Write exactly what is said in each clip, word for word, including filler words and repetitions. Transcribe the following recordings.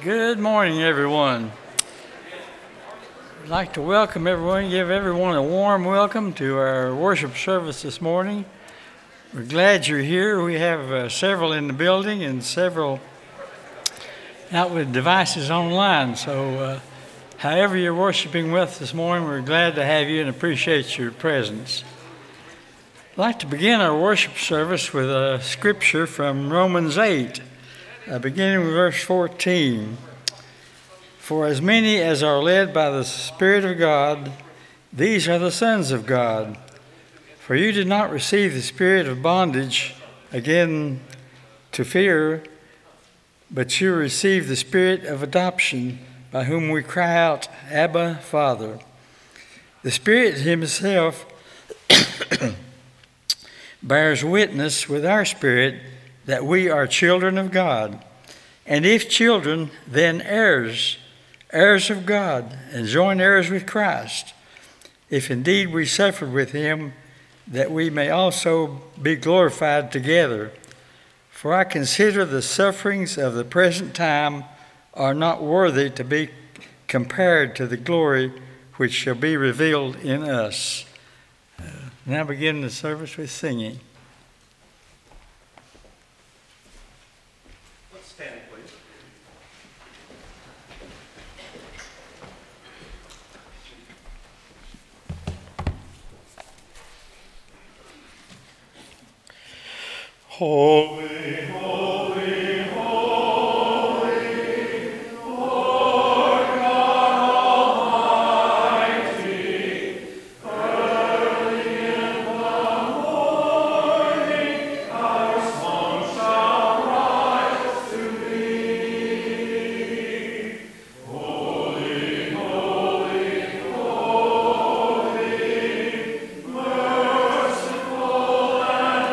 Good morning, everyone. I'd like to welcome everyone, give everyone a warm welcome to our worship service this morning. We're glad you're here. We have uh, several in the building and several out with devices online. So uh, however you're worshiping with this morning, we're glad to have you and appreciate your presence. I'd like to begin our worship service with a scripture from Romans eight, uh, beginning with verse fourteen. For as many as are led by the Spirit of God, these are the sons of God. For you did not receive the spirit of bondage again to fear, but you received the spirit of adoption, by whom we cry out, Abba, Father. The Spirit himself bears witness with our spirit that we are children of God. And if children, then heirs, heirs of God, and joint heirs with Christ, if indeed we suffered with him, that we may also be glorified together. For I consider the sufferings of the present time are not worthy to be compared to the glory which shall be revealed in us. Uh, now begin the service with singing. Let's stand, please. Holy, holy, holy, Lord God Almighty, early in the morning our song shall rise to thee. Holy, holy, holy, merciful and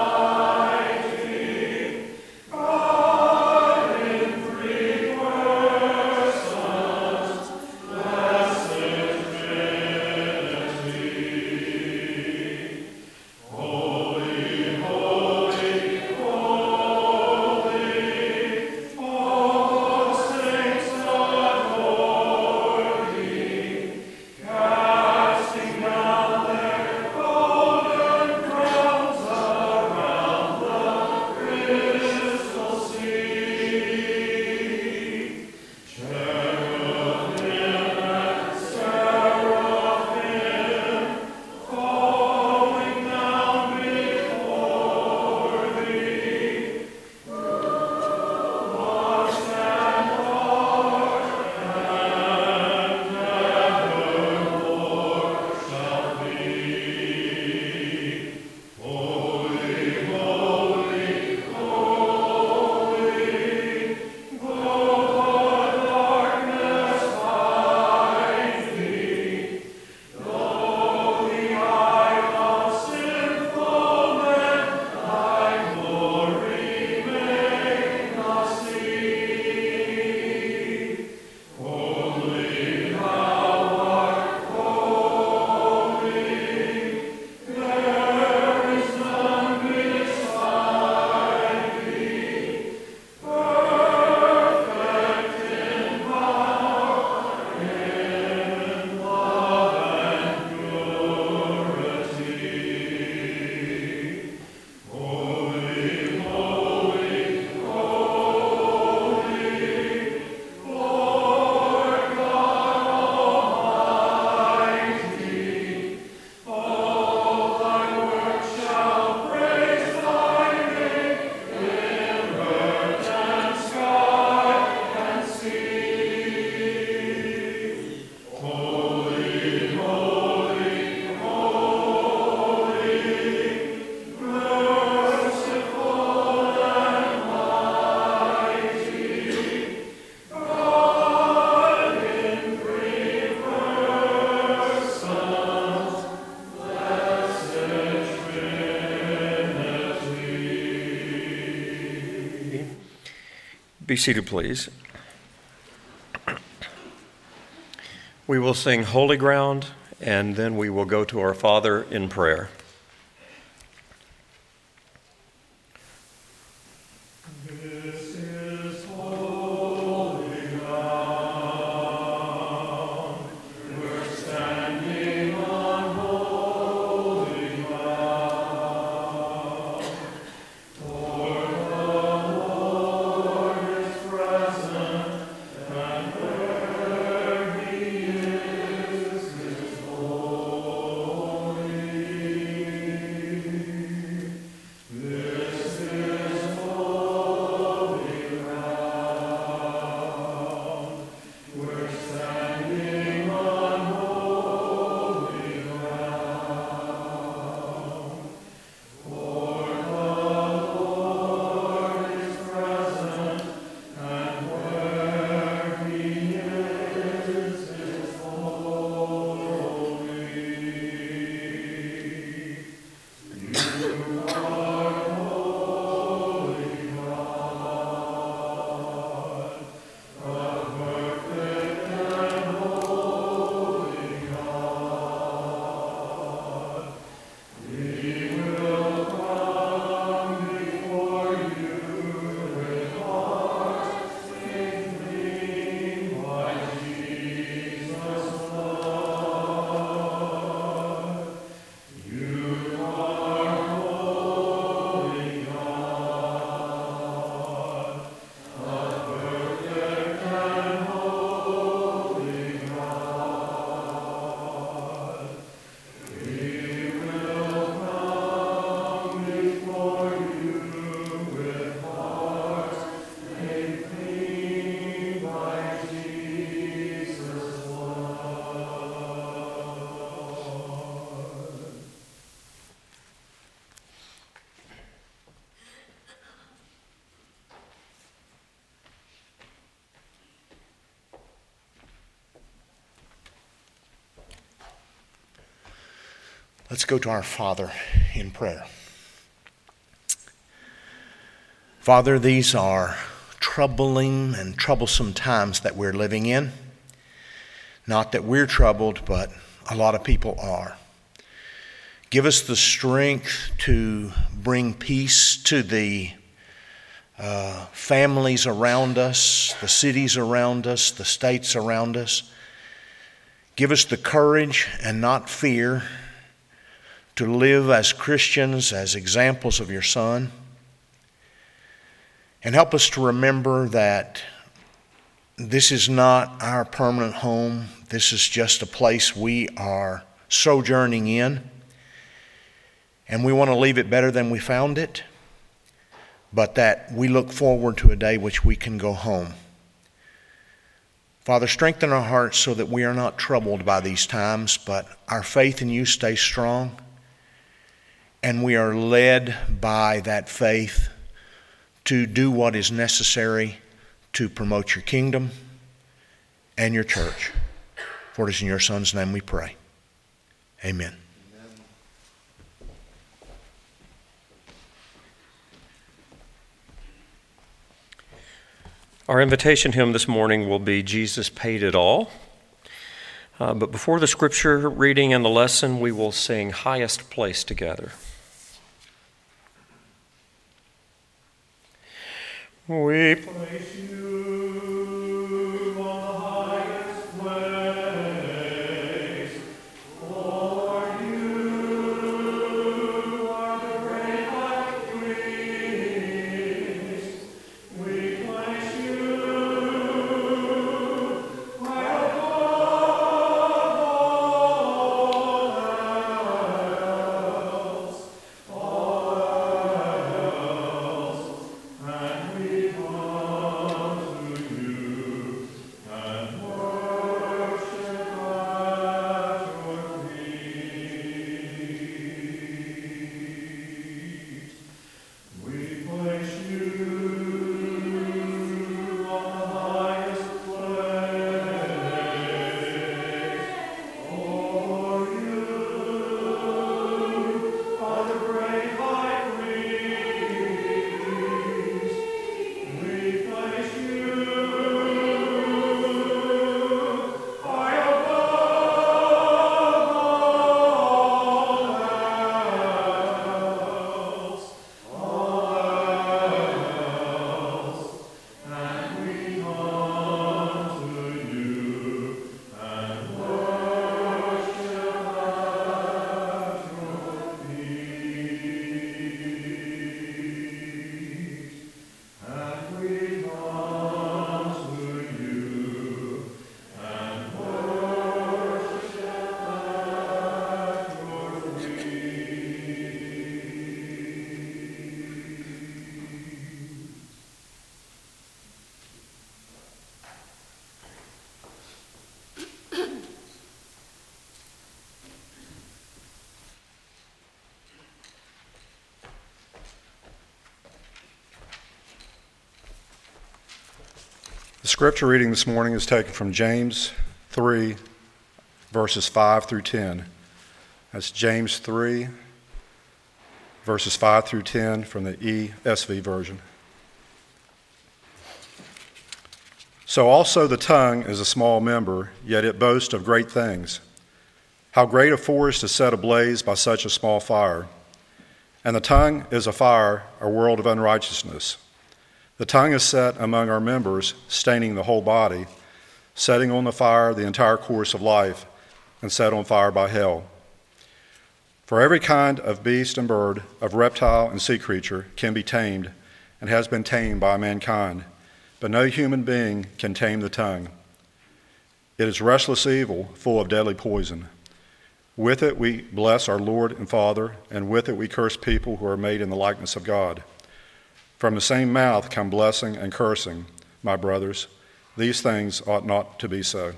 Be seated, please. We will sing Holy Ground, and then we will go to our Father in prayer. This is holy Let's go to our Father in prayer. Father, these are troubling and troublesome times that we're living in. Not that we're troubled, but a lot of people are. Give us the strength to bring peace to the uh, families around us, the cities around us, the states around us. Give us the courage and not fear to live as Christians, as examples of your Son. And help us to remember that this is not our permanent home. This is just a place we are sojourning in. And we want to leave it better than we found it. But that we look forward to a day which we can go home. Father, strengthen our hearts so that we are not troubled by these times, but our faith in you stays strong, and we are led by that faith to do what is necessary to promote your kingdom and your church. For it is in your Son's name we pray. Amen. Our invitation hymn this morning will be Jesus Paid It All. Uh, but before the scripture reading and the lesson, we will sing Highest Place together. We place you on the highest place, for you are the great high priest. We place you high above all else, and we come to you and worship at your feet. We place you on the highest place, for you are the great high priest. We place you high above all else, all else, and we come to you and worship at your feet. And we come to you and worship at your The scripture reading this morning is taken from James three, verses five through ten. That's James three, verses five through ten from the E S V version. So also the tongue is a small member, yet it boasts of great things. How great a forest is set ablaze by such a small fire. And the tongue is a fire, a world of unrighteousness. The tongue is set among our members, staining the whole body, setting on the fire the entire course of life, and set on fire by hell. For every kind of beast and bird, of reptile and sea creature can be tamed, and has been tamed by mankind, but no human being can tame the tongue. It is restless evil, full of deadly poison. With it we bless our Lord and Father, and with it we curse people who are made in the likeness of God. From the same mouth come blessing and cursing, my brothers. These things ought not to be so.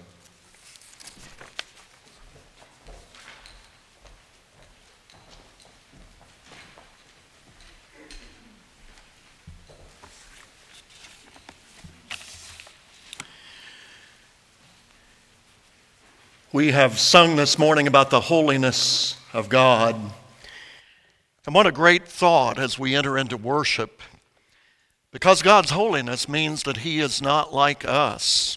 We have sung this morning about the holiness of God. And what a great thought as we enter into worship, because God's holiness means that He is not like us.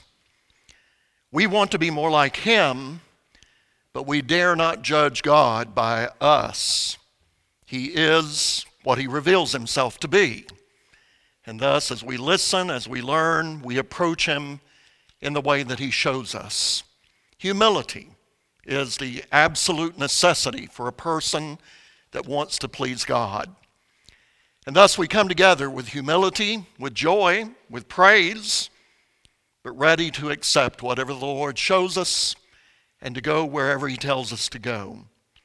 We want to be more like Him, but we dare not judge God by us. He is what He reveals Himself to be. And thus, as we listen, as we learn, we approach Him in the way that He shows us. Humility is the absolute necessity for a person that wants to please God. And thus we come together with humility, with joy, with praise, but ready to accept whatever the Lord shows us and to go wherever He tells us to go.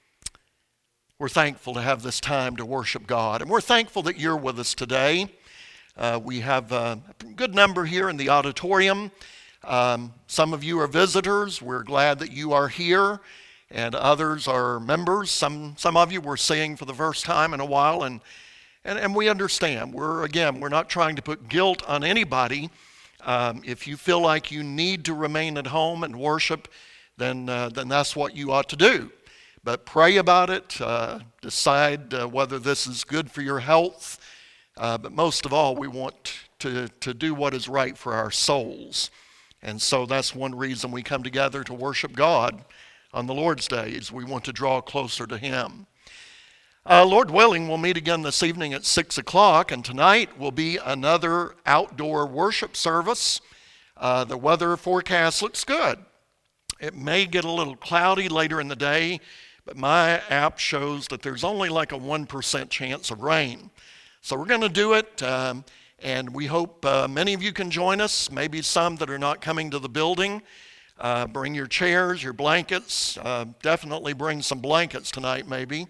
We're thankful to have this time to worship God, and we're thankful that you're with us today. Uh, we have a good number here in the auditorium. Um, some of you are visitors. We're glad that you are here, and others are members. Some some of you we're seeing for the first time in a while, and and, and we understand. We're again, we're not trying to put guilt on anybody. Um, if you feel like you need to remain at home and worship, then uh, then that's what you ought to do. But pray about it. Uh, decide uh, whether this is good for your health. Uh, but most of all, we want to to do what is right for our souls. And so that's one reason we come together to worship God on the Lord's Day, is we want to draw closer to Him. Uh, Lord willing, we'll meet again this evening at six o'clock, and tonight will be another outdoor worship service. Uh, the weather forecast looks good. It may get a little cloudy later in the day, but my app shows that there's only like a one percent chance of rain. So we're going to do it, um, and we hope uh, many of you can join us, maybe some that are not coming to the building. Uh, bring your chairs, your blankets. Uh, definitely bring some blankets tonight, maybe.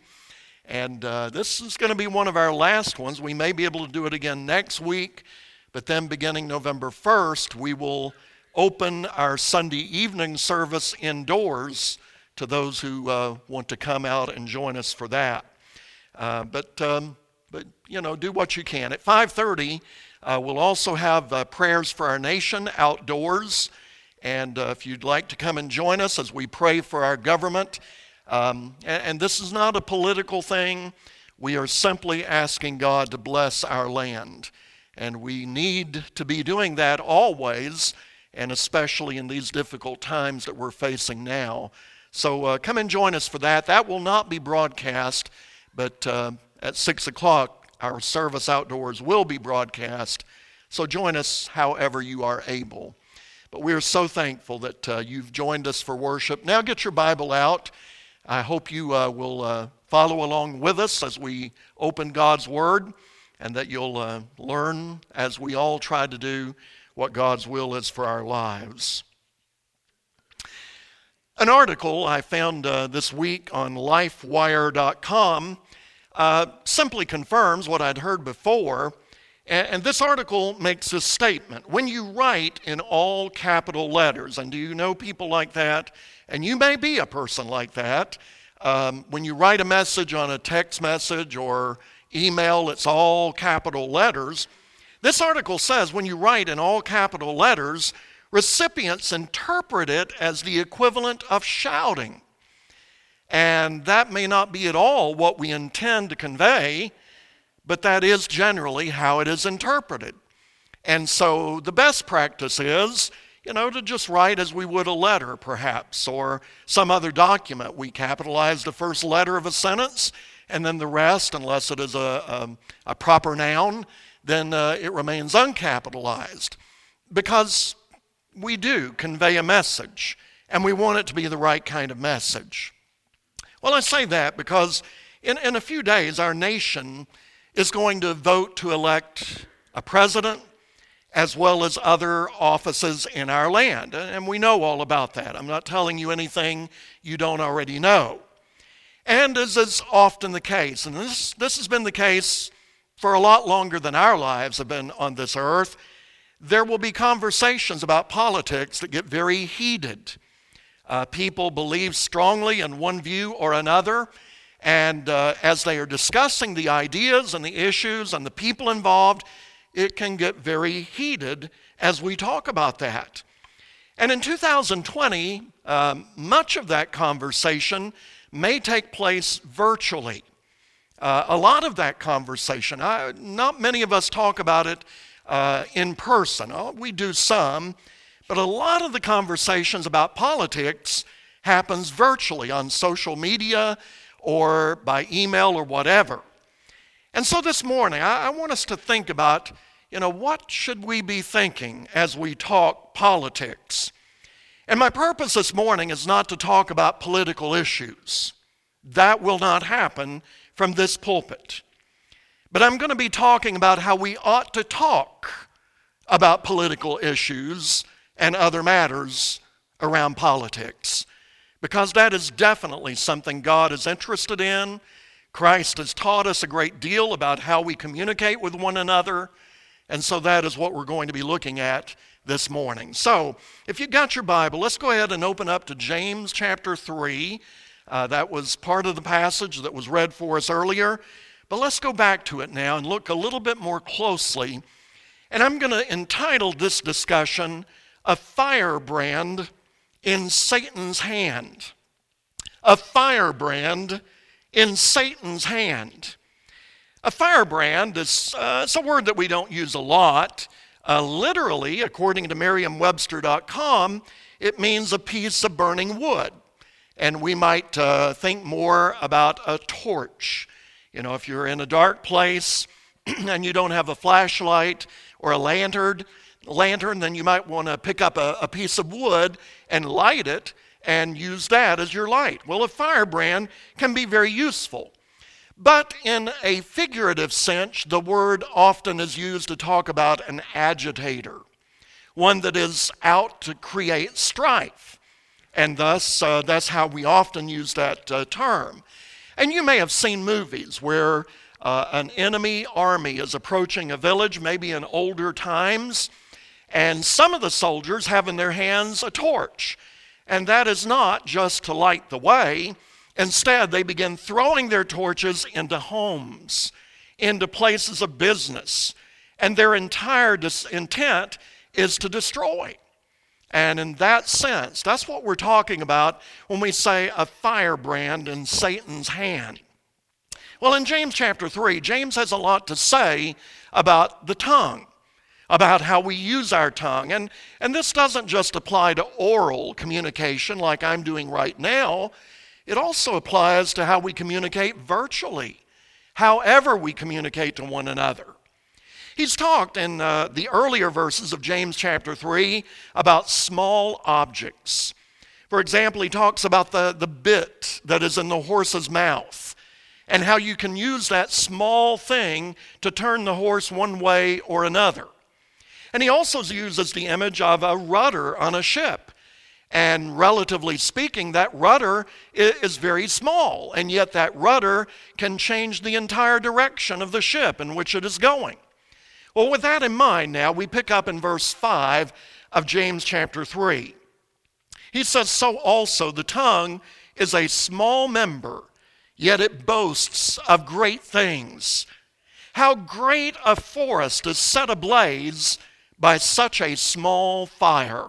And uh, this is going to be one of our last ones. We may be able to do it again next week, but then beginning November first, we will open our Sunday evening service indoors to those who uh, want to come out and join us for that. Uh, but, um, but, you know, do what you can. At five thirty, uh, we'll also have uh, prayers for our nation outdoors. And uh, if you'd like to come and join us as we pray for our government, um, and, and this is not a political thing. We are simply asking God to bless our land. And we need to be doing that always, and especially in these difficult times that we're facing now. So uh, come and join us for that. That will not be broadcast, but uh, at six o'clock, our service outdoors will be broadcast. So join us however you are able. But we are so thankful that uh, you've joined us for worship. Now get your Bible out. I hope you uh, will uh, follow along with us as we open God's Word, and that you'll uh, learn, as we all try to do, what God's will is for our lives. An article I found uh, this week on lifewire dot com uh, simply confirms what I'd heard before. And this article makes this statement: when you write in all capital letters, and do you know people like that? And you may be a person like that. Um, when you write a message on a text message or email, it's all capital letters. This article says when you write in all capital letters, recipients interpret it as the equivalent of shouting. And that may not be at all what we intend to convey, but that is generally how it is interpreted. And so the best practice is, you know, to just write as we would a letter, perhaps, or some other document. We capitalize the first letter of a sentence, and then the rest, unless it is a, a, a proper noun, then uh, it remains uncapitalized. Because we do convey a message, and we want it to be the right kind of message. Well, I say that because in, in a few days, our nation is going to vote to elect a president as well as other offices in our land. And we know all about that. I'm not telling you anything you don't already know. And as is often the case, and this, this has been the case for a lot longer than our lives have been on this earth, there will be conversations about politics that get very heated. Uh, people believe strongly in one view or another, and uh, as they are discussing the ideas and the issues and the people involved, it can get very heated as we talk about that. And in two thousand twenty, um, much of that conversation may take place virtually. Uh, a lot of that conversation, I, not many of us talk about it uh, in person. Oh, we do some, but a lot of the conversations about politics happens virtually on social media or by email or whatever. And so this morning, I, I want us to think about, you know, what should we be thinking as we talk politics? And my purpose this morning is not to talk about political issues. That will not happen from this pulpit. But I'm going to be talking about how we ought to talk about political issues and other matters around politics, because that is definitely something God is interested in. Christ has taught us a great deal about how we communicate with one another, and so that is what we're going to be looking at this morning. So, if you got your Bible, let's go ahead and open up to James chapter three. Uh, that was part of the passage that was read for us earlier. But let's go back to it now and look a little bit more closely. And I'm going to entitle this discussion, A Firebrand in Satan's Hand. A firebrand in Satan's hand. A firebrand is uh, it's a word that we don't use a lot. Uh, literally, according to Merriam Webster dot com, it means a piece of burning wood. And we might uh, think more about a torch. You know, if you're in a dark place and you don't have a flashlight or a lantern, lantern, then you might want to pick up a, a piece of wood and light it and use that as your light. Well, a firebrand can be very useful. But in a figurative sense, the word often is used to talk about an agitator, one that is out to create strife. And thus, uh, that's how we often use that uh, term. And you may have seen movies where uh, an enemy army is approaching a village, maybe in older times, and some of the soldiers have in their hands a torch. And that is not just to light the way. Instead, they begin throwing their torches into homes, into places of business, and their entire dis- intent is to destroy. And in that sense, that's what we're talking about when we say a firebrand in Satan's hand. Well, in James chapter three, James has a lot to say about the tongue, about how we use our tongue. And, and this doesn't just apply to oral communication like I'm doing right now. It also applies to how we communicate virtually, however we communicate to one another. He's talked in uh, the earlier verses of James chapter three about small objects. For example, he talks about the, the bit that is in the horse's mouth and how you can use that small thing to turn the horse one way or another. And he also uses the image of a rudder on a ship. And relatively speaking, that rudder is very small, and yet that rudder can change the entire direction of the ship in which it is going. Well, with that in mind now, we pick up in verse five of James chapter three. He says, "So also the tongue is a small member, yet it boasts of great things. How great a forest is set ablaze by such a small fire."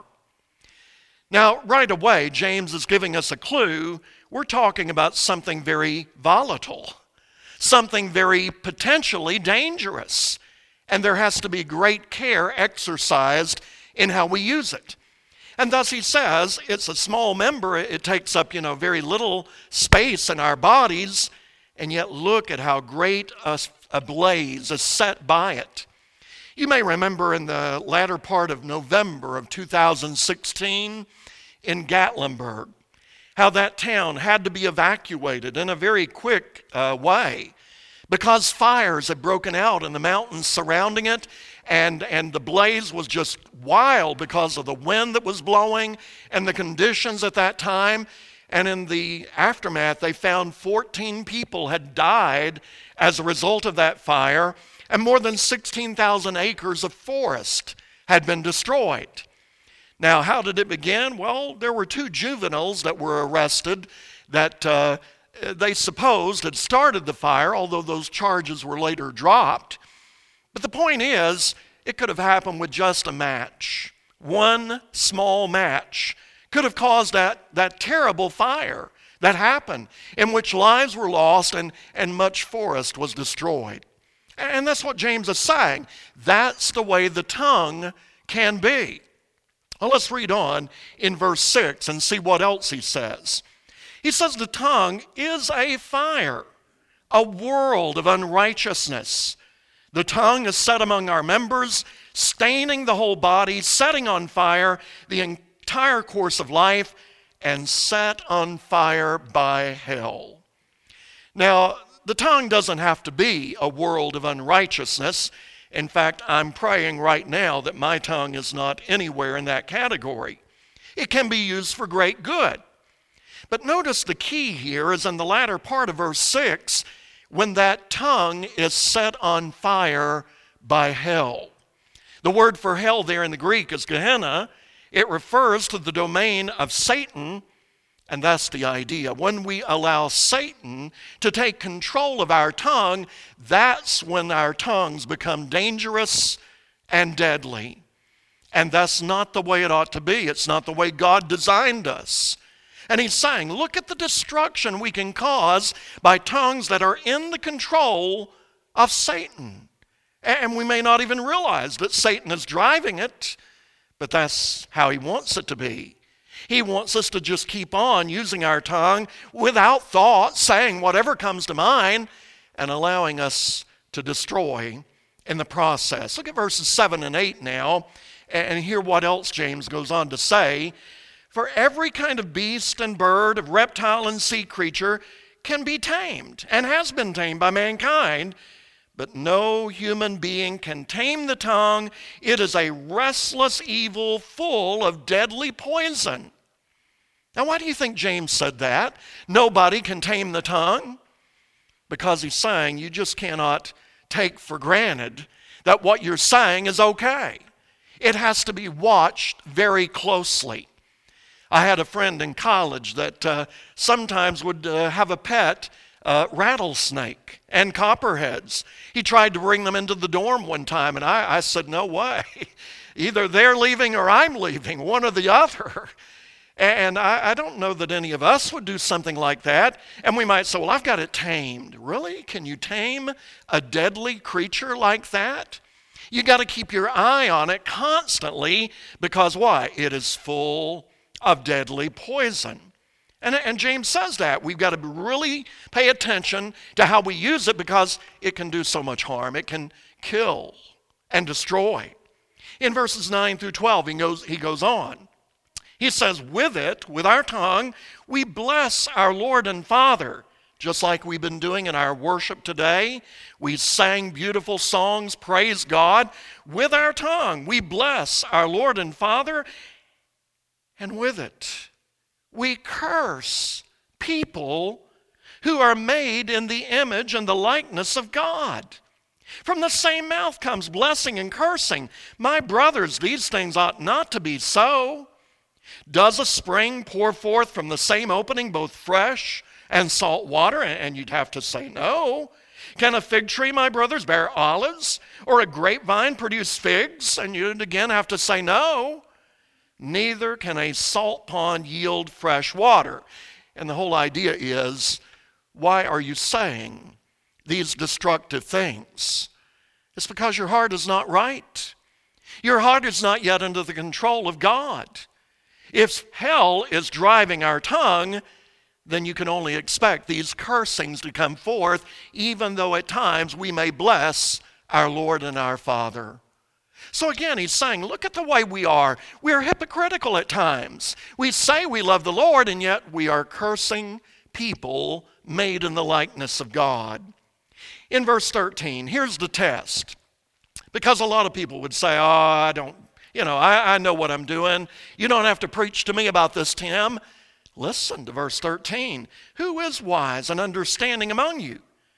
Now, right away, James is giving us a clue. We're talking about something very volatile, something very potentially dangerous. And there has to be great care exercised in how we use it. And thus he says, it's a small member. It takes up, you know, very little space in our bodies. And yet look at how great a, a blaze is set by it. You may remember in the latter part of November of two thousand sixteen in Gatlinburg, how that town had to be evacuated in a very quick uh, way because fires had broken out in the mountains surrounding it, and, and the blaze was just wild because of the wind that was blowing and the conditions at that time. And in the aftermath, they found fourteen people had died as a result of that fire, and more than sixteen thousand acres of forest had been destroyed. Now, how did it begin? Well, there were two juveniles that were arrested that uh, they supposed had started the fire, although those charges were later dropped. But the point is, it could have happened with just a match. One small match could have caused that, that terrible fire that happened, in which lives were lost and, and much forest was destroyed. And that's what James is saying. That's the way the tongue can be. Well, let's read on in verse six and see what else he says. He says the tongue is a fire, a world of unrighteousness. The tongue is set among our members, staining the whole body, setting on fire the entire course of life, and set on fire by hell. Now, the tongue doesn't have to be a world of unrighteousness. In fact, I'm praying right now that my tongue is not anywhere in that category. It can be used for great good. But notice the key here is in the latter part of verse six, when that tongue is set on fire by hell. The word for hell there in the Greek is Gehenna. It refers to the domain of Satan, and that's the idea. When we allow Satan to take control of our tongue, that's when our tongues become dangerous and deadly. And that's not the way it ought to be. It's not the way God designed us. And he's saying, look at the destruction we can cause by tongues that are in the control of Satan. And we may not even realize that Satan is driving it, but that's how he wants it to be. He wants us to just keep on using our tongue without thought, saying whatever comes to mind, and allowing us to destroy in the process. Look at verses seven and eight now, and hear what else James goes on to say. For every kind of beast and bird, of reptile and sea creature can be tamed, and has been tamed by mankind, but no human being can tame the tongue. It is a restless evil full of deadly poison. Now, why do you think James said that? Nobody can tame the tongue? Because he's saying you just cannot take for granted that what you're saying is okay. It has to be watched very closely. I had a friend in college that uh, sometimes would uh, have a pet uh, rattlesnake and copperheads. He tried to bring them into the dorm one time, and I, I said, no way. Either they're leaving or I'm leaving, one or the other. And I, I don't know that any of us would do something like that. And we might say, well, I've got it tamed. Really? Can you tame a deadly creature like that? You got to keep your eye on it constantly, because why? It is full of deadly poison. And, and James says that. We've got to really pay attention to how we use it, because it can do so much harm. It can kill and destroy. In verses nine through twelve, he goes, he goes on. He says, with it, with our tongue, we bless our Lord and Father, just like we've been doing in our worship today. We sang beautiful songs, praise God. With our tongue, we bless our Lord and Father, and with it, we curse people who are made in the image and the likeness of God. From the same mouth comes blessing and cursing. My brothers, these things ought not to be so. Does a spring pour forth from the same opening both fresh and salt water? And you'd have to say no. Can a fig tree, my brothers, bear olives? Or a grapevine produce figs? And you'd again have to say no. Neither can a salt pond yield fresh water. And the whole idea is, why are you saying these destructive things? It's because your heart is not right. Your heart is not yet under the control of God. If hell is driving our tongue, then you can only expect these cursings to come forth, even though at times we may bless our Lord and our Father. So again, he's saying, look at the way we are. We are hypocritical at times. We say we love the Lord, and yet we are cursing people made in the likeness of God. In verse thirteen, here's the test. Because a lot of people would say, oh, I don't, you know, I, I know what I'm doing. You don't have to preach to me about this, Tim. Listen to verse thirteen. Who is wise and understanding among you?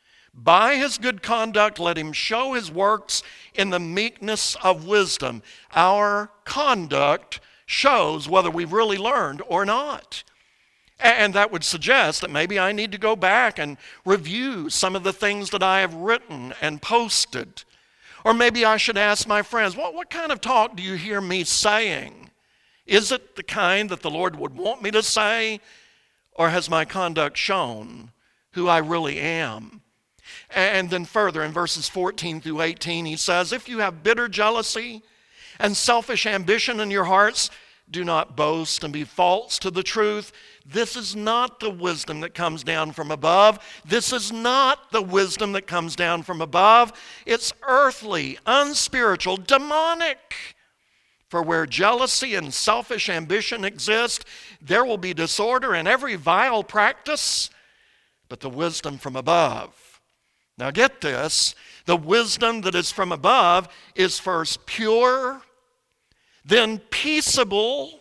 By his good conduct, let him show his works in the meekness of wisdom. Our conduct shows whether we've really learned or not. And that would suggest that maybe I need to go back and review some of the things that I have written and posted. Or maybe I should ask my friends, what, what kind of talk do you hear me saying? Is it the kind that the Lord would want me to say? or has my conduct shown who I really am? And then further in verses fourteen through eighteen, he says, if you have bitter jealousy and selfish ambition in your hearts, do not boast and be false to the truth. This is not the wisdom that comes down from above. This is not the wisdom that comes down from above. It's earthly, unspiritual, demonic. For where jealousy and selfish ambition exist, there will be disorder and every vile practice, but the wisdom from above. Now get this, the wisdom that is from above is first pure, then peaceable,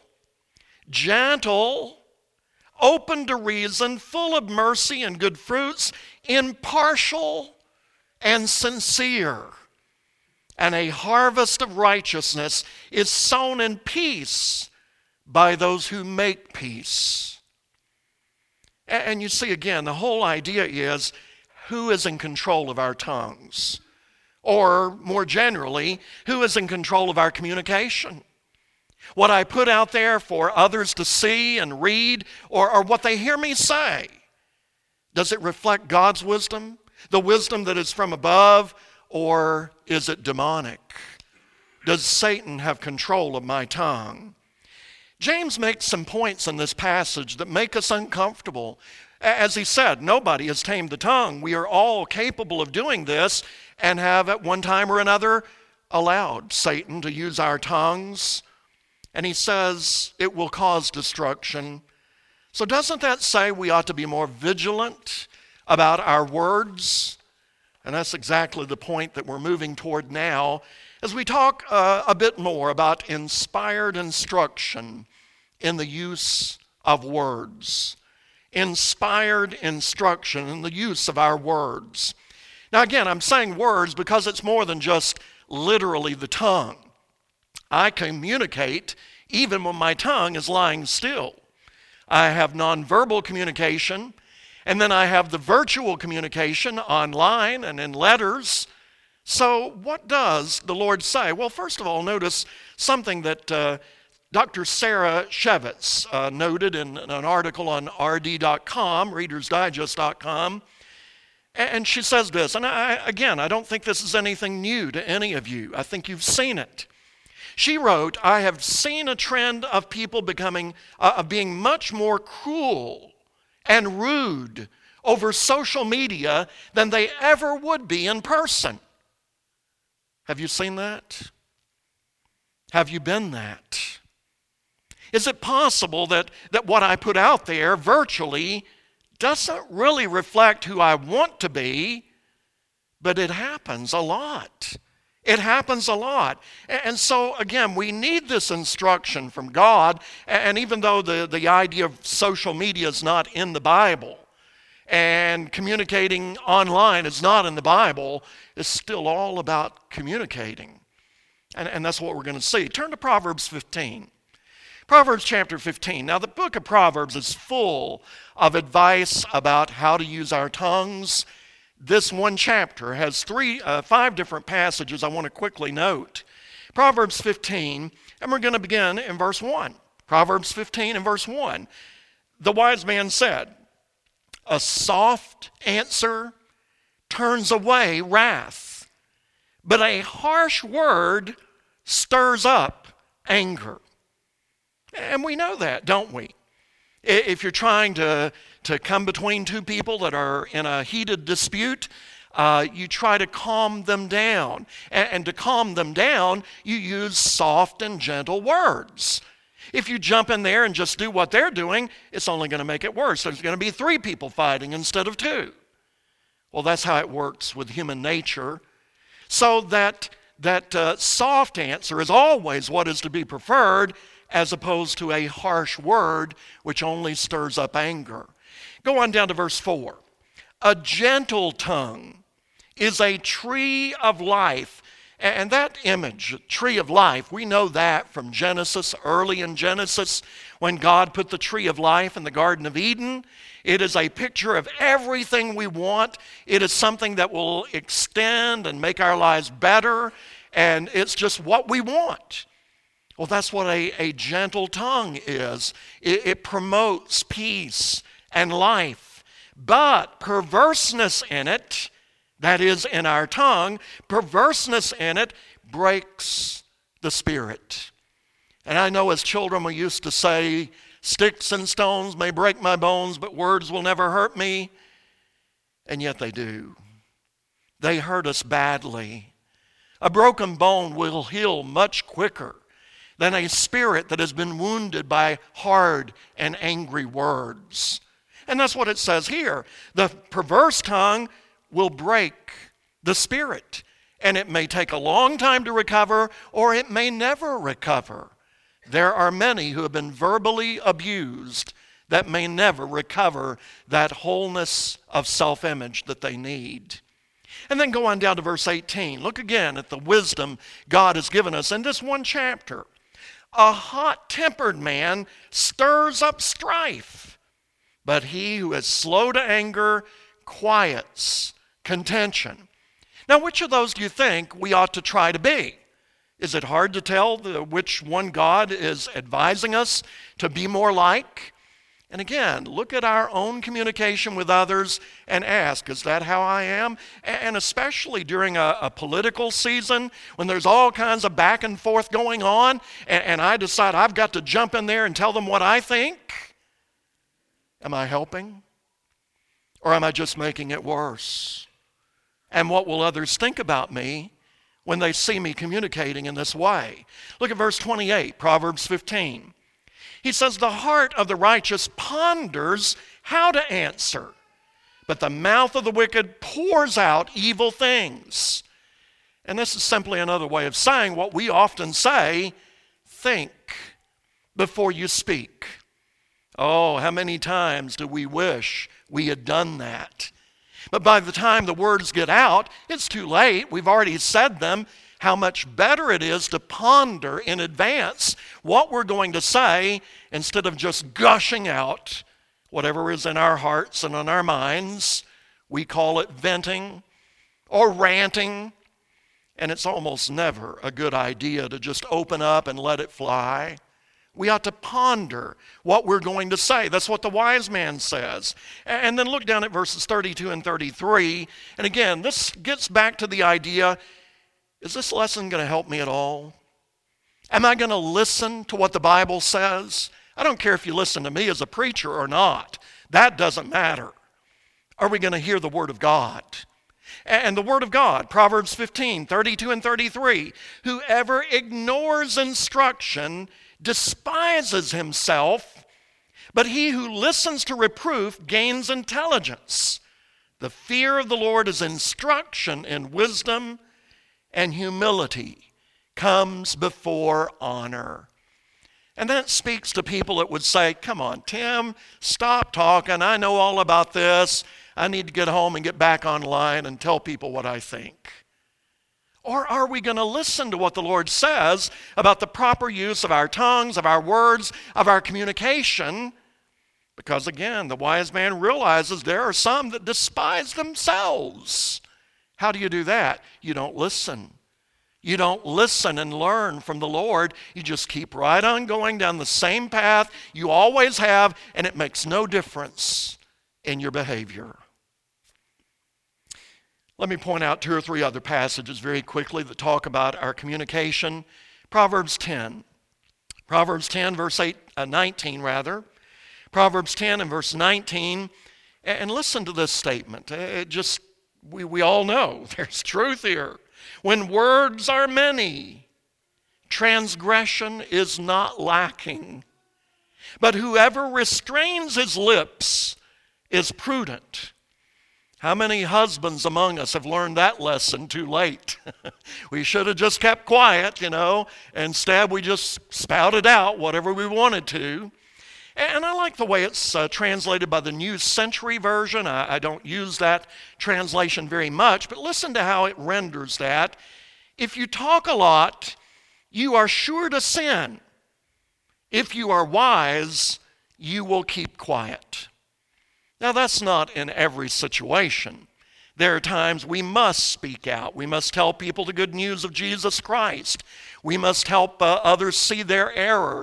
gentle, open to reason, full of mercy and good fruits, impartial and sincere. And a harvest of righteousness is sown in peace by those who make peace. And you see again, the whole idea is who is in control of our tongues? Or more generally, who is in control of our communication? What I put out there for others to see and read, or, or what they hear me say, does it reflect God's wisdom, the wisdom that is from above, or is it demonic? Does Satan have control of my tongue? James makes some points in this passage that make us uncomfortable. As he said, nobody has tamed the tongue. We are all capable of doing this and have at one time or another allowed Satan to use our tongues. And he says it will cause destruction. So doesn't that say we ought to be more vigilant about our words? And that's exactly the point that we're moving toward now as we talk uh, a bit more about inspired instruction in the use of words. Inspired instruction in the use of our words. Now again, I'm saying words because it's more than just literally the tongue. I communicate even when my tongue is lying still. I have nonverbal communication, and then I have the virtual communication online and in letters. So what does the Lord say? Well, first of all, notice something that uh, Doctor Sarah Shevitz uh, noted in an article on R D dot com, Reader's Digest dot com. And she says this, and I, again, I don't think this is anything new to any of you. I think you've seen it. She wrote, I have seen a trend of people becoming, uh, of being much more cruel and rude over social media than they ever would be in person. Have you seen that? Have you been that? Is it possible that, that what I put out there virtually doesn't really reflect who I want to be, but it happens a lot. It happens a lot. And so, again, we need this instruction from God, and even though the, the idea of social media is not in the Bible, and communicating online is not in the Bible, it's still all about communicating. And, and that's what we're going to see. Turn to Proverbs fifteen. Proverbs chapter fifteen. Now, the book of Proverbs is full of advice about how to use our tongues. This one chapter has three, uh, five different passages I want to quickly note. Proverbs fifteen, and we're going to begin in verse one. Proverbs fifteen and verse one. The wise man said, a soft answer turns away wrath, but a harsh word stirs up anger. And we know that, don't we? If you're trying to, to come between two people that are in a heated dispute, uh, you try to calm them down. And, and to calm them down, you use soft and gentle words. If you jump in there and just do what they're doing, it's only going to make it worse. There's going to be three people fighting instead of two. Well, that's how it works with human nature. So that, that uh, soft answer is always what is to be preferred, as opposed to a harsh word which only stirs up anger. Go on down to verse four. A gentle tongue is a tree of life. And that image, tree of life, we know that from Genesis, early in Genesis, when God put the tree of life in the Garden of Eden. It is a picture of everything we want. It is something that will extend and make our lives better. And it's just what we want. Well, that's what a, a gentle tongue is. It, it promotes peace and life. But perverseness in it, that is in our tongue, perverseness in it breaks the spirit. And I know as children we used to say, sticks and stones may break my bones, but words will never hurt me. And yet they do. They hurt us badly. A broken bone will heal much quicker than a spirit that has been wounded by hard and angry words. And that's what it says here. The perverse tongue will break the spirit. And it may take a long time to recover, or it may never recover. There are many who have been verbally abused that may never recover that wholeness of self-image that they need. And then go on down to verse eighteen. Look again at the wisdom God has given us in this one chapter. A hot-tempered man stirs up strife, but he who is slow to anger quiets contention. Now, which of those do you think we ought to try to be? Is it hard to tell the, which one God is advising us to be more like? And again, look at our own communication with others and ask, is that how I am? And especially during a, a political season when there's all kinds of back and forth going on, and, and I decide I've got to jump in there and tell them what I think. Am I helping? Or am I just making it worse? And what will others think about me when they see me communicating in this way? Look at verse twenty-eight, Proverbs fifteen. He says, the heart of the righteous ponders how to answer, but the mouth of the wicked pours out evil things. And this is simply another way of saying what we often say, think before you speak. Oh, how many times do we wish we had done that? But by the time the words get out, it's too late. We've already said them. How much better it is to ponder in advance what we're going to say instead of just gushing out whatever is in our hearts and in our minds. We call it venting or ranting, and it's almost never a good idea to just open up and let it fly. We ought to ponder what we're going to say. That's what the wise man says. And then look down at verses thirty-two and thirty-three. And again, this gets back to the idea, is this lesson going to help me at all? Am I going to listen to what the Bible says? I don't care if you listen to me as a preacher or not. That doesn't matter. Are we going to hear the Word of God? And the Word of God, Proverbs fifteen, thirty-two and thirty-three, whoever ignores instruction despises himself, but he who listens to reproof gains intelligence. The fear of the Lord is instruction in wisdom, and humility comes before honor. And that speaks to people that would say, come on, Tim, stop talking. I know all about this. I need to get home and get back online and tell people what I think. Or are we going to listen to what the Lord says about the proper use of our tongues, of our words, of our communication? Because again, the wise man realizes there are some that despise themselves. How do you do that? You don't listen. You don't listen and learn from the Lord. You just keep right on going down the same path you always have, and it makes no difference in your behavior. Let me point out two or three other passages very quickly that talk about our communication. Proverbs ten. Proverbs ten, verse eight, uh, nineteen, rather. Proverbs ten and verse nineteen. And listen to this statement. It just, we, we all know there's truth here. When words are many, transgression is not lacking. But whoever restrains his lips is prudent. How many husbands among us have learned that lesson too late? We should have just kept quiet, you know. Instead, we just spouted out whatever we wanted to. And I like the way it's uh, translated by the New Century Version. I, I don't use that translation very much, but listen to how it renders that. If you talk a lot, you are sure to sin. If you are wise, you will keep quiet. Now, that's not in every situation. There are times we must speak out. We must tell people the good news of Jesus Christ. We must help uh, others see their errors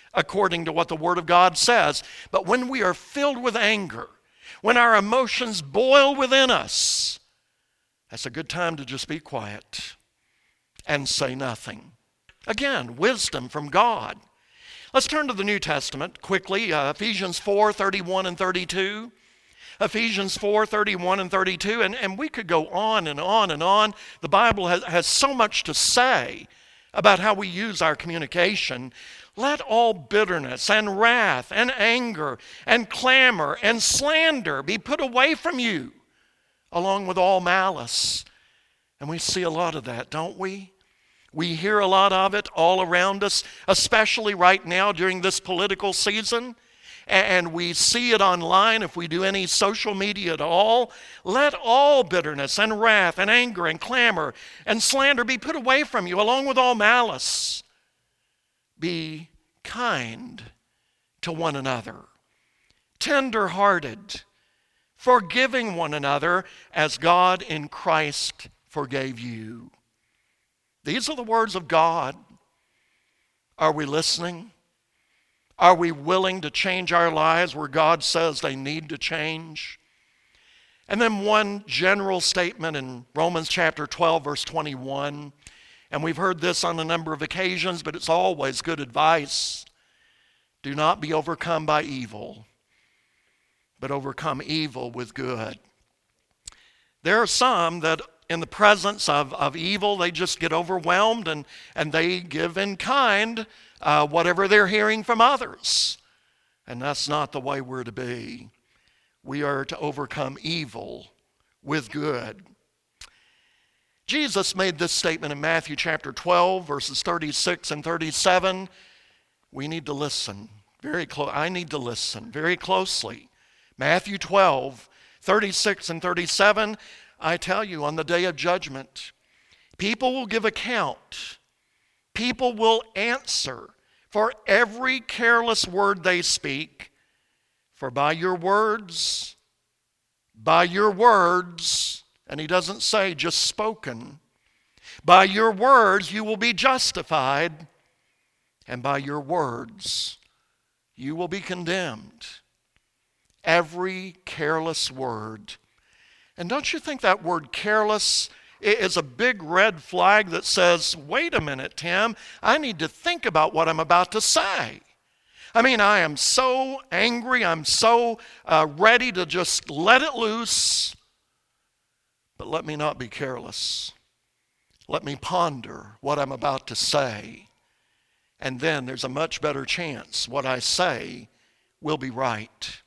according to what the Word of God says. But when we are filled with anger, when our emotions boil within us, that's a good time to just be quiet and say nothing. Again, wisdom from God. Let's turn to the New Testament quickly. Uh, Ephesians four, thirty-one and thirty-two. Ephesians four, thirty-one and thirty-two. And, and we could go on and on and on. The Bible has, has so much to say about how we use our communication. Let all bitterness and wrath and anger and clamor and slander be put away from you, along with all malice. And we see a lot of that, don't we? We hear a lot of it all around us, especially right now during this political season. And we see it online if we do any social media at all. Let all bitterness and wrath and anger and clamor and slander be put away from you, along with all malice. Be kind to one another, tender-hearted, forgiving one another as God in Christ forgave you. These are the words of God. Are we listening? Are we willing to change our lives where God says they need to change? And then one general statement in Romans chapter twelve, verse twenty-one. And we've heard this on a number of occasions, but it's always good advice. Do not be overcome by evil, but overcome evil with good. There are some that in the presence of, of evil, they just get overwhelmed and, and they give in kind uh, whatever they're hearing from others. And that's not the way we're to be. We are to overcome evil with good. Jesus made this statement in Matthew chapter twelve, verses thirty-six and thirty-seven. We need to listen very close. I need to listen very closely. Matthew twelve, thirty-six and thirty-seven. I tell you, on the day of judgment, people will give account. People will answer for every careless word they speak. For by your words, by your words, and he doesn't say just spoken, by your words you will be justified, and by your words you will be condemned. Every careless word. And don't you think that word careless is a big red flag that says, wait a minute, Tim, I need to think about what I'm about to say. I mean, I am so angry, I'm so uh, ready to just let it loose. But let me not be careless. Let me ponder what I'm about to say. And then there's a much better chance what I say will be right.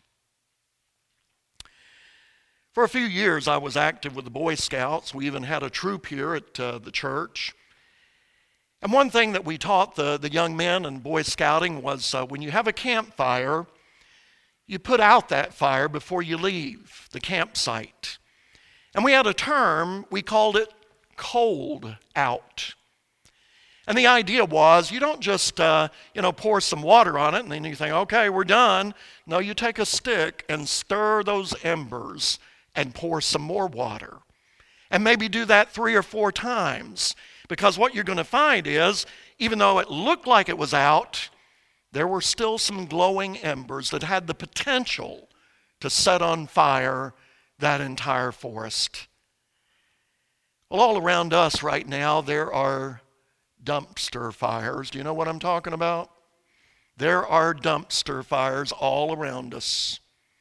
For a few years, I was active with the Boy Scouts. We even had a troop here at uh, the church. And one thing that we taught the, the young men in Boy Scouting was uh, when you have a campfire, you put out that fire before you leave the campsite. And we had a term, we called it cold out. And the idea was you don't just, uh, you know, pour some water on it and then you think, okay, we're done. No, you take a stick and stir those embers and pour some more water. And maybe do that three or four times. Because what you're going to find is, even though it looked like it was out, there were still some glowing embers that had the potential to set on fire that entire forest. Well, all around us right now, there are dumpster fires. Do you know what I'm talking about? There are dumpster fires all around us.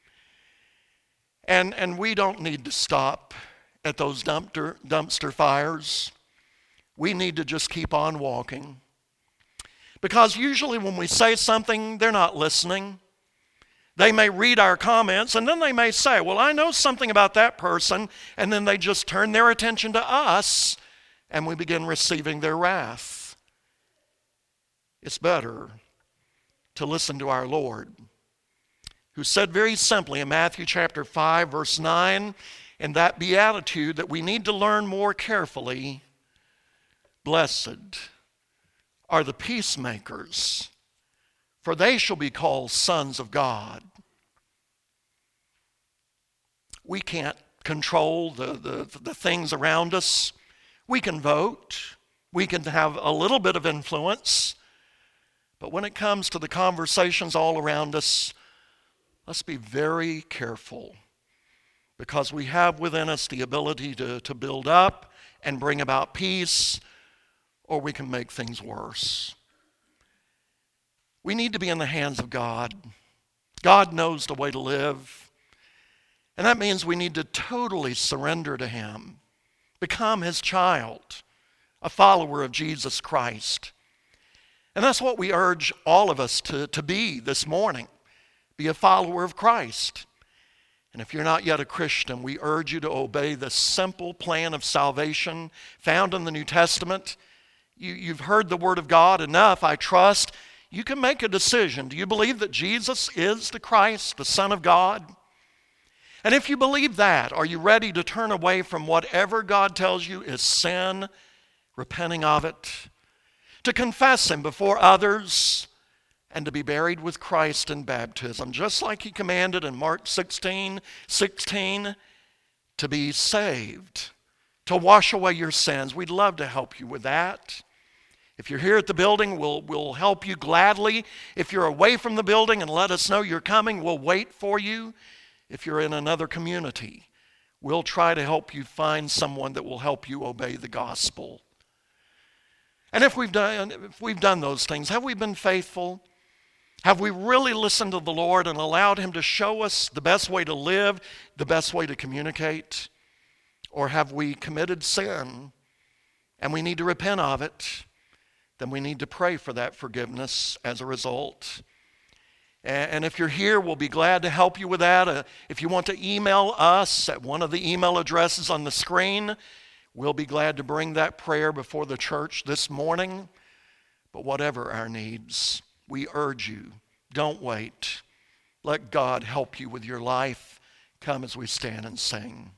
And, and we don't need to stop at those dumpster, dumpster fires. We need to just keep on walking. Because usually when we say something, they're not listening. They may read our comments and then they may say, well, I know something about that person. And then they just turn their attention to us and we begin receiving their wrath. It's better to listen to our Lord, who said very simply in Matthew chapter five, verse nine, in that beatitude that we need to learn more carefully, blessed are the peacemakers, for they shall be called sons of God. We can't control the, the, the things around us. We can vote. We can have a little bit of influence. But when it comes to the conversations all around us, let's be very careful, because we have within us the ability to, to build up and bring about peace, or we can make things worse. We need to be in the hands of God. God knows the way to live. And that means we need to totally surrender to Him, become His child, a follower of Jesus Christ. And that's what we urge all of us to, to be this morning. Be a follower of Christ. And if you're not yet a Christian, we urge you to obey the simple plan of salvation found in the New Testament. You, you've heard the Word of God enough, I trust. You can make a decision. Do you believe that Jesus is the Christ, the Son of God? And if you believe that, are you ready to turn away from whatever God tells you is sin, repenting of it, to confess Him before others, and to be buried with Christ in baptism, just like He commanded in Mark sixteen sixteen, to be saved, to wash away your sins? We'd love to help you with that. If you're here at the building, we'll, we'll help you gladly. If you're away from the building and let us know you're coming, we'll wait for you. If you're in another community, we'll try to help you find someone that will help you obey the gospel. And if we've done, if we've done those things, have we been faithful? Have we really listened to the Lord and allowed Him to show us the best way to live, the best way to communicate? Or have we committed sin and we need to repent of it? Then we need to pray for that forgiveness as a result. And if you're here, we'll be glad to help you with that. Uh, if you want to email us at one of the email addresses on the screen, we'll be glad to bring that prayer before the church this morning. But whatever our needs, we urge you, don't wait. Let God help you with your life. Come as we stand and sing.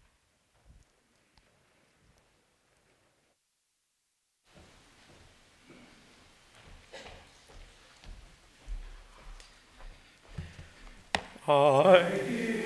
I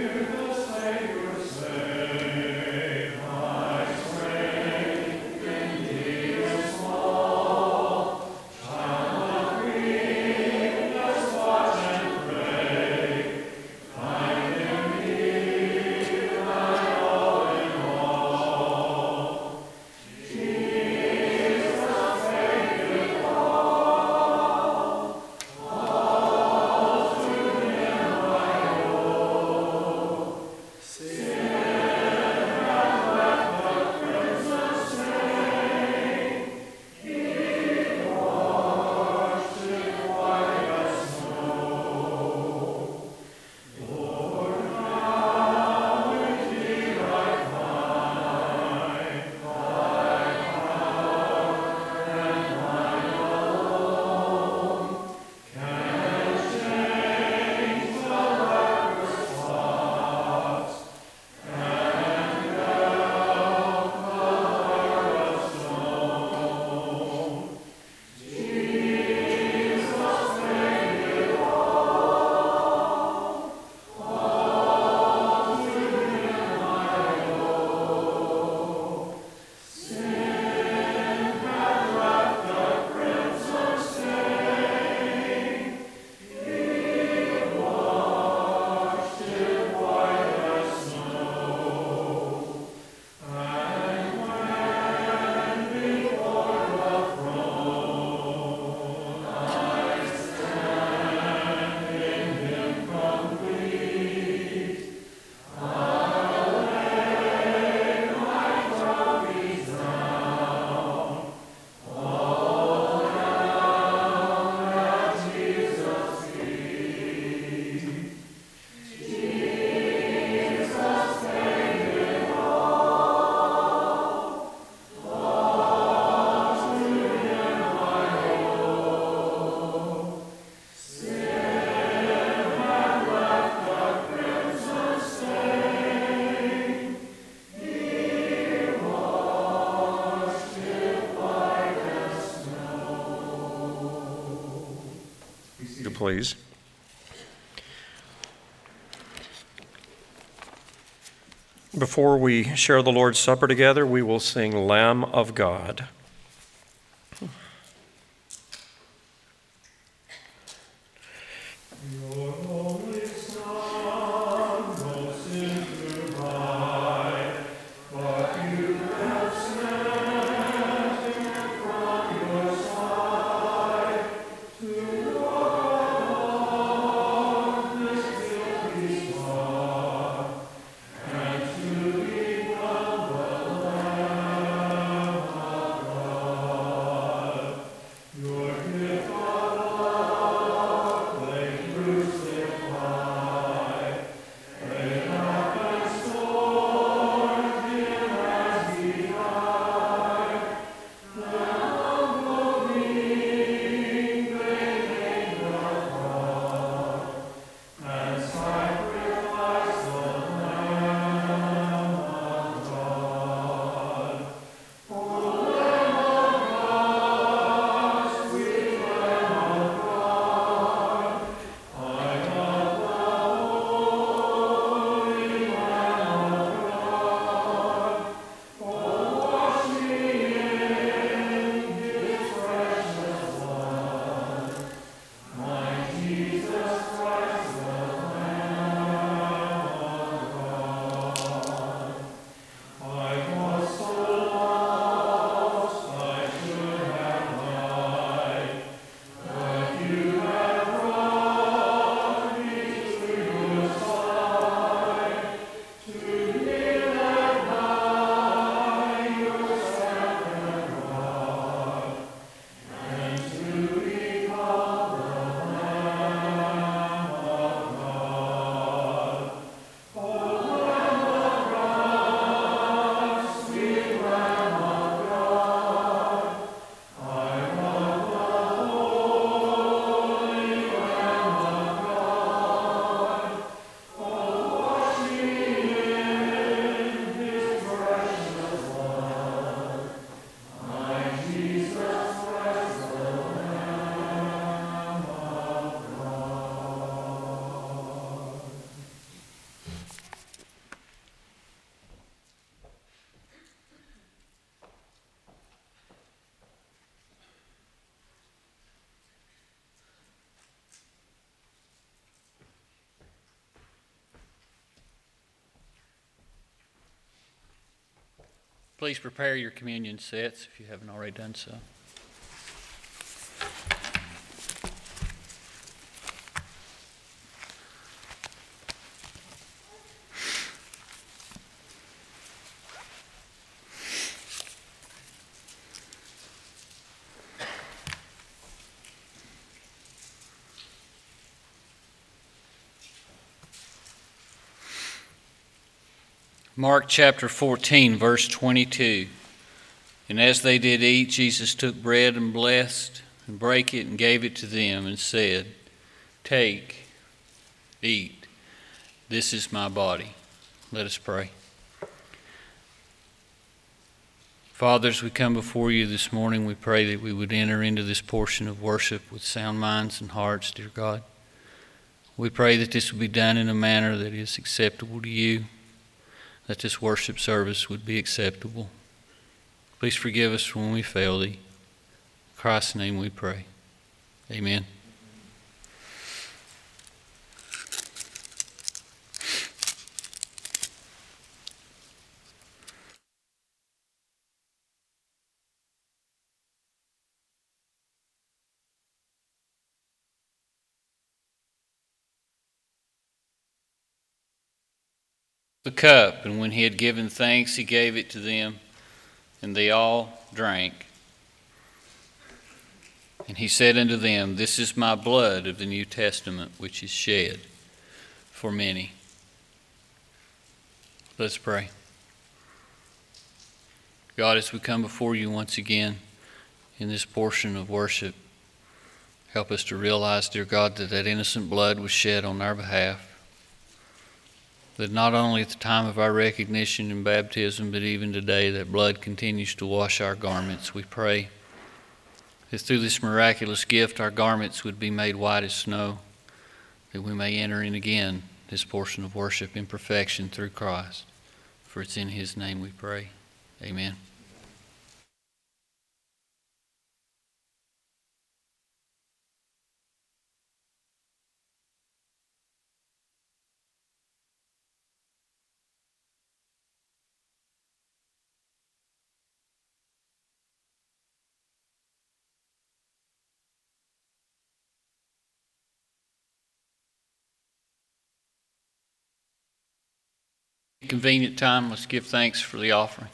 Please. Before we share the Lord's Supper together, we will sing Lamb of God. Please prepare your communion sets if you haven't already done so. Mark chapter fourteen, verse twenty-two. And as they did eat, Jesus took bread and blessed, and brake it, and gave it to them, and said, Take, eat, this is my body. Let us pray. Father, as we come before you this morning, we pray that we would enter into this portion of worship with sound minds and hearts, dear God. We pray that this would be done in a manner that is acceptable to you, that this worship service would be acceptable. Please forgive us when we fail thee. In Christ's name we pray. Amen. The cup, and when he had given thanks, he gave it to them, and they all drank. And he said unto them, This is my blood of the New Testament, which is shed for many. Let's pray. God, as we come before you once again in this portion of worship, help us to realize, dear God, that that innocent blood was shed on our behalf. That not only at the time of our recognition and baptism, but even today, that blood continues to wash our garments. We pray that through this miraculous gift, our garments would be made white as snow, that we may enter in again this portion of worship in perfection through Christ. For it's in his name we pray. Amen. Convenient time, let's give thanks for the offering.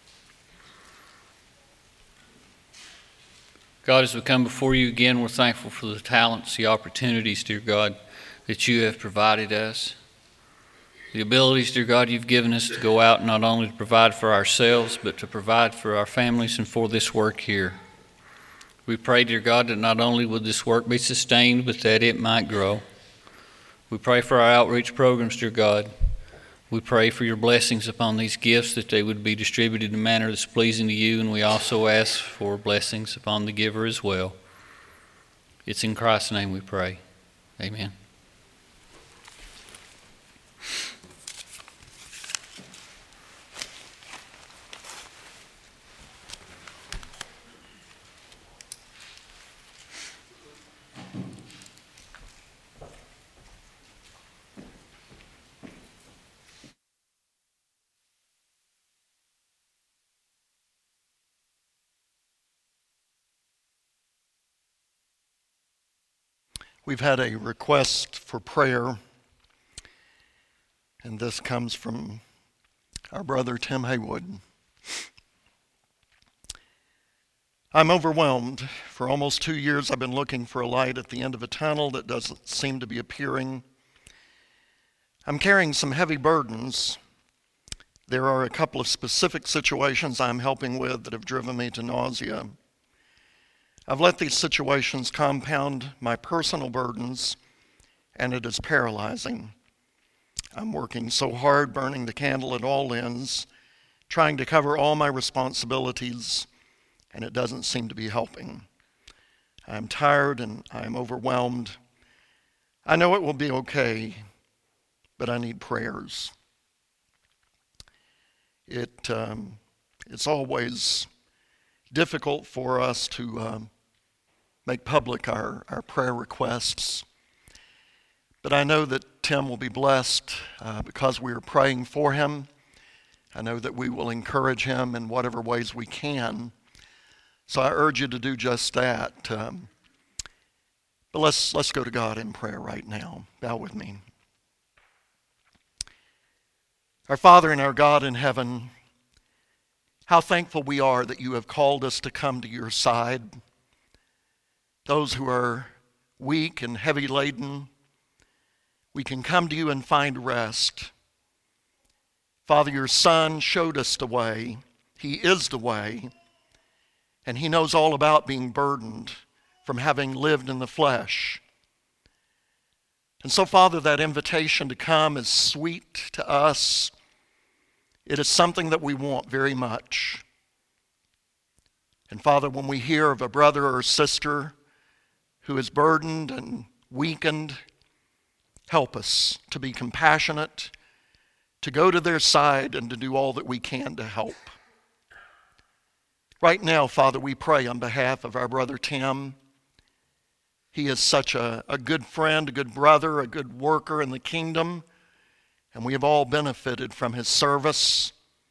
God, as we come before you again, we're thankful for the talents, the opportunities, dear God, that you have provided us. The abilities, dear God, you've given us to go out not only to provide for ourselves, but to provide for our families and for this work here. We pray, dear God, that not only would this work be sustained, but that it might grow. We pray for our outreach programs, dear God. We pray for your blessings upon these gifts, that they would be distributed in a manner that's pleasing to you, and we also ask for blessings upon the giver as well. It's in Christ's name we pray. Amen. We've had a request for prayer, and this comes from our brother Tim Haywood. I'm overwhelmed. For almost two years I've been looking for a light at the end of a tunnel that doesn't seem to be appearing. I'm carrying some heavy burdens. There are a couple of specific situations I'm helping with that have driven me to nausea. I've let these situations compound my personal burdens, and it is paralyzing. I'm working so hard, burning the candle at all ends, trying to cover all my responsibilities, and it doesn't seem to be helping. I'm tired and I'm overwhelmed. I know it will be okay, but I need prayers. It um, it's always difficult for us to um, make public our, our prayer requests. But I know that Tim will be blessed uh, because we are praying for him. I know that we will encourage him in whatever ways we can. So I urge you to do just that. Um, but let's let's go to God in prayer right now. Bow with me. Our Father and our God in heaven, how thankful we are that you have called us to come to your side. Those who are weak and heavy laden, we can come to you and find rest. Father, your Son showed us the way. He is the way. And he knows all about being burdened from having lived in the flesh. And so, Father, that invitation to come is sweet to us. It is something that we want very much. And Father, when we hear of a brother or sister who is burdened and weakened, help us to be compassionate, to go to their side and to do all that we can to help. Right now, Father, we pray on behalf of our brother Tim. He is such a, a good friend, a good brother, a good worker in the kingdom, and we have all benefited from his service.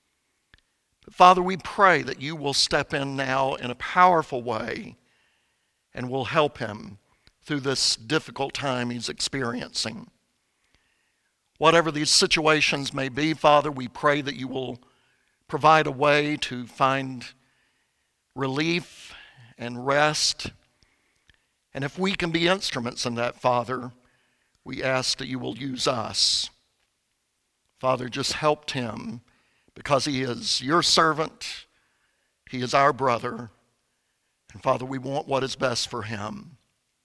But Father, we pray that you will step in now in a powerful way and will help him through this difficult time he's experiencing. Whatever these situations may be, Father, we pray that you will provide a way to find relief and rest. And if we can be instruments in that, Father, we ask that you will use us. Father, just help him because he is your servant. He is our brother. And Father, we want what is best for him.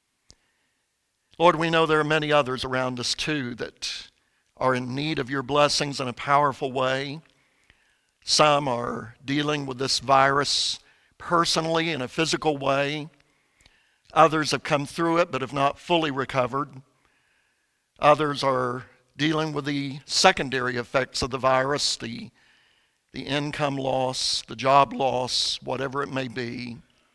Lord, we know there are many others around us too that are in need of your blessings in a powerful way. Some are dealing with this virus personally in a physical way. Others have come through it but have not fully recovered. Others are dealing with the secondary effects of the virus, the, the income loss, the job loss, whatever it may be.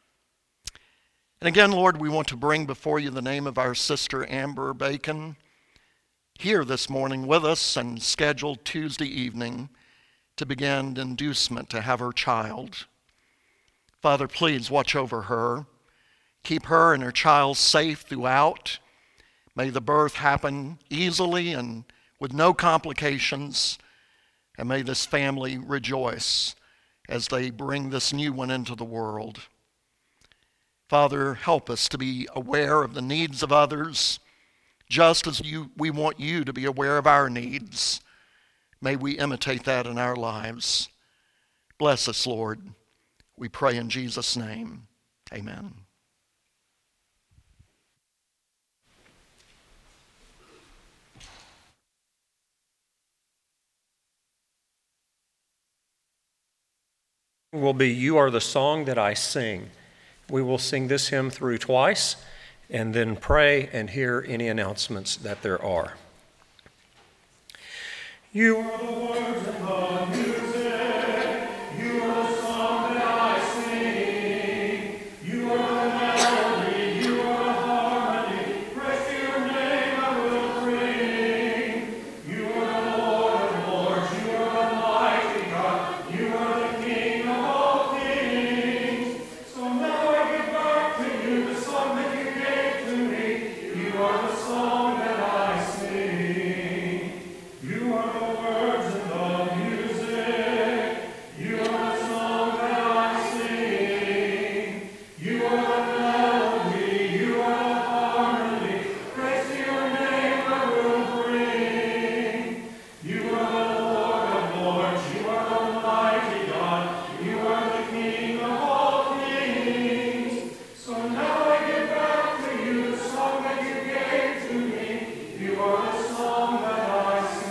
And again, Lord, we want to bring before you the name of our sister Amber Bacon, here this morning with us and scheduled Tuesday evening to begin inducement to have her child. Father, please watch over her. Keep her and her child safe throughout. May the birth happen easily and with no complications. And may this family rejoice as they bring this new one into the world. Father, help us to be aware of the needs of others, just as you, we want you to be aware of our needs. May we imitate that in our lives. Bless us, Lord. We pray in Jesus' name. Amen. Will be You Are the Song That I Sing. We will sing this hymn through twice and then pray and hear any announcements that there are. You are the words of the music, you are the song that I sing, you are the melody, you are the harmony, praise to your name I will bring. You are the Lord of lords, you are the mighty God, you are the King of all kings. So now I give back to you the song that you gave to me, you are the song that I sing. You are the words and the music. You are the song that I sing. You are the melody. You are the harmony. Praise to your name I will bring. You are the Lord of lords. You are the mighty God. You are the King of all kings. So now I give back to you the song that you gave to me. You are the song that I sing.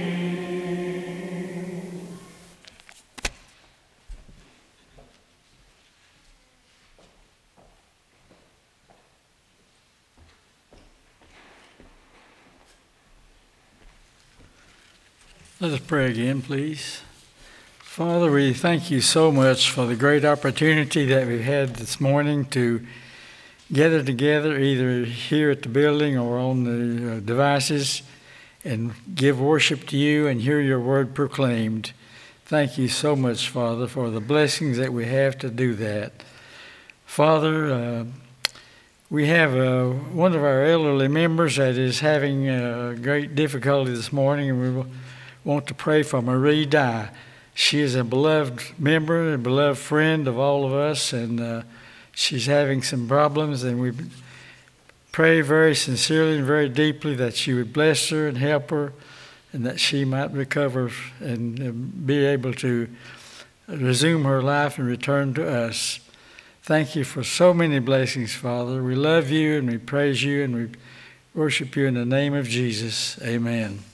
Let us pray again, please. Father, we thank you so much for the great opportunity that we've had this morning to gather together, either here at the building or on the uh, devices, and give worship to you and hear your word proclaimed. Thank you so much, Father, for the blessings that we have to do that. Father, uh, we have uh, one of our elderly members that is having uh, great difficulty this morning, and we want to pray for Marie Dye. She is a beloved member, a beloved friend of all of us, and uh, she's having some problems, and we pray very sincerely and very deeply that she would bless her and help her, and that she might recover and uh, be able to resume her life and return to us. Thank you for so many blessings, Father. We love you and we praise you and we worship you in the name of Jesus. Amen.